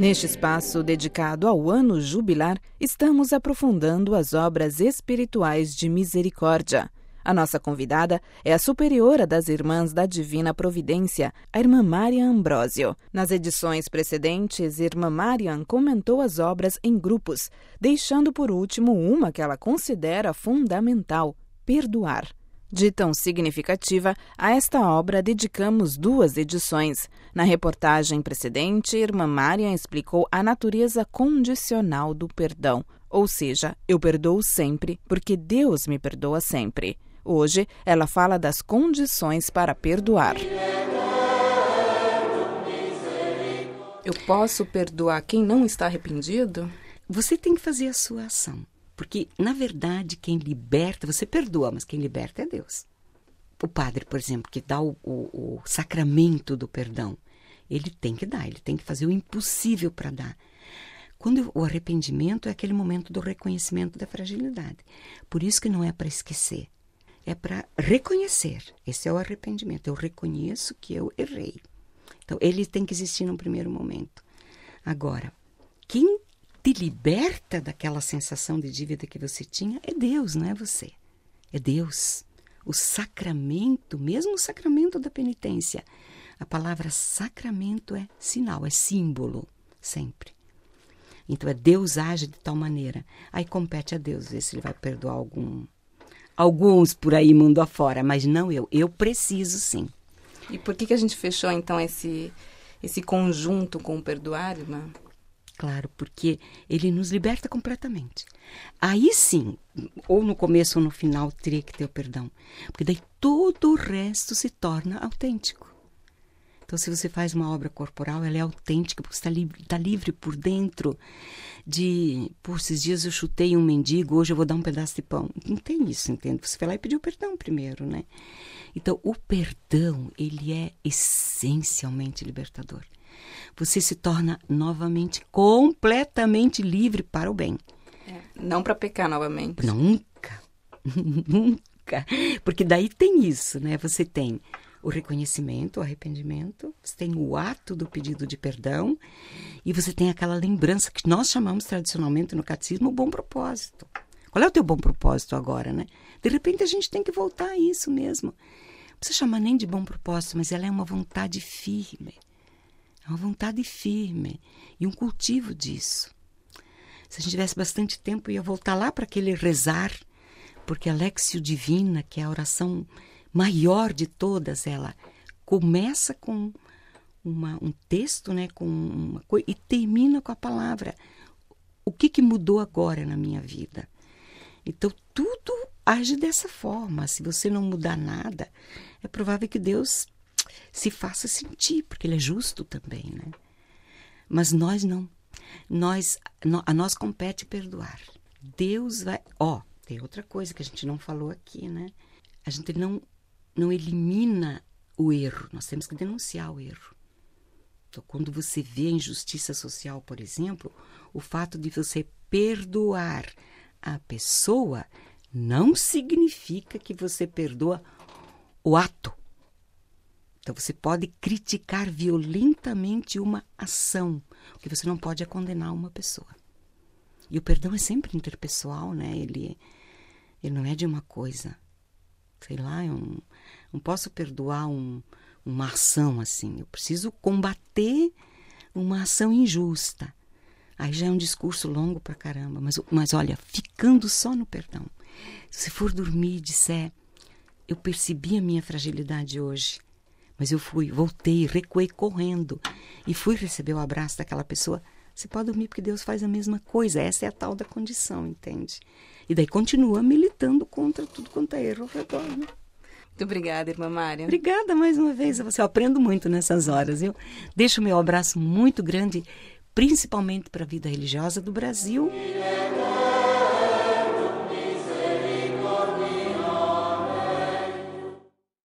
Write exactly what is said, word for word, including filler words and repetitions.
Neste espaço dedicado ao ano jubilar, estamos aprofundando as obras espirituais de misericórdia. A nossa convidada é a superiora das Irmãs da Divina Providência, a Irmã Marian Ambrósio. Nas edições precedentes, Irmã Marian comentou as obras em grupos, deixando por último uma que ela considera fundamental: perdoar. De tão significativa, a esta obra dedicamos duas edições. Na reportagem precedente, Irmã Marian explicou a natureza condicional do perdão, ou seja, eu perdoo sempre porque Deus me perdoa sempre. Hoje, ela fala das condições para perdoar. Eu posso perdoar quem não está arrependido? Você tem que fazer a sua ação. Porque, na verdade, quem liberta, você perdoa, mas quem liberta é Deus. O padre, por exemplo, que dá o, o, o sacramento do perdão, ele tem que dar, ele tem que fazer o impossível para dar. Quando o arrependimento é aquele momento do reconhecimento da fragilidade. Por isso que não é para esquecer, é para reconhecer. Esse é o arrependimento. Eu reconheço que eu errei. Então, ele tem que existir no primeiro momento. Agora, quem te liberta daquela sensação de dívida que você tinha é Deus, não é você. É Deus. O sacramento, mesmo o sacramento da penitência, a palavra sacramento é sinal, é símbolo, sempre. Então, é Deus age de tal maneira. Aí compete a Deus ver se ele vai perdoar algum, alguns por aí mundo afora, mas não eu. Eu preciso, sim. E por que, que a gente fechou, então, esse, esse conjunto com o perdoar, irmã? Claro, porque ele nos liberta completamente. Aí sim, ou no começo ou no final, teria que ter o perdão. Porque daí todo o resto se torna autêntico. Então, se você faz uma obra corporal, ela é autêntica, porque você está livre, está livre por dentro de... Por esses dias eu chutei um mendigo, hoje eu vou dar um pedaço de pão. Não tem isso, entende? Você vai lá e pediu perdão primeiro, né? Então, o perdão, ele é essencialmente libertador. Você se torna novamente completamente livre para o bem. É, não para pecar novamente. Nunca, nunca. Porque daí tem isso, né? Você tem o reconhecimento, o arrependimento, você tem o ato do pedido de perdão e você tem aquela lembrança que nós chamamos tradicionalmente no catecismo o bom propósito. Qual é o teu bom propósito agora, né? De repente a gente tem que voltar a isso mesmo. Não precisa chamar nem de bom propósito, mas ela é uma vontade firme. É uma vontade firme e um cultivo disso. Se a gente tivesse bastante tempo, eu ia voltar lá para aquele rezar, porque a Lectio Divina, que é a oração maior de todas, ela começa com uma, um texto, né, com uma coisa, e termina com a palavra. O que, que mudou agora na minha vida? Então, tudo age dessa forma. Se você não mudar nada, é provável que Deus se faça sentir, porque ele é justo também, né? Mas nós não. Nós, a nós compete perdoar. Deus vai... Ó, tem outra coisa que a gente não falou aqui, né? A gente não, não elimina o erro. Nós temos que denunciar o erro. Então, quando você vê a injustiça social, por exemplo, o fato de você perdoar a pessoa não significa que você perdoa o ato. Então, você pode criticar violentamente uma ação. O que você não pode é condenar uma pessoa. E o perdão é sempre interpessoal, né? Ele, ele não é de uma coisa. Sei lá, eu não, não posso perdoar um, uma ação assim. Eu preciso combater uma ação injusta. Aí já é um discurso longo pra caramba. Mas, mas olha, ficando só no perdão. Se for dormir e disser, eu percebi a minha fragilidade hoje. Mas eu fui, voltei, recuei correndo e fui receber o abraço daquela pessoa. Você pode dormir porque Deus faz a mesma coisa. Essa é a tal da condição, entende? E daí continua militando contra tudo quanto é erro ao redor, né? Muito obrigada, Irmã Marian. Obrigada mais uma vez a você. Eu aprendo muito nessas horas. Eu deixo o meu abraço muito grande, principalmente para a vida religiosa do Brasil.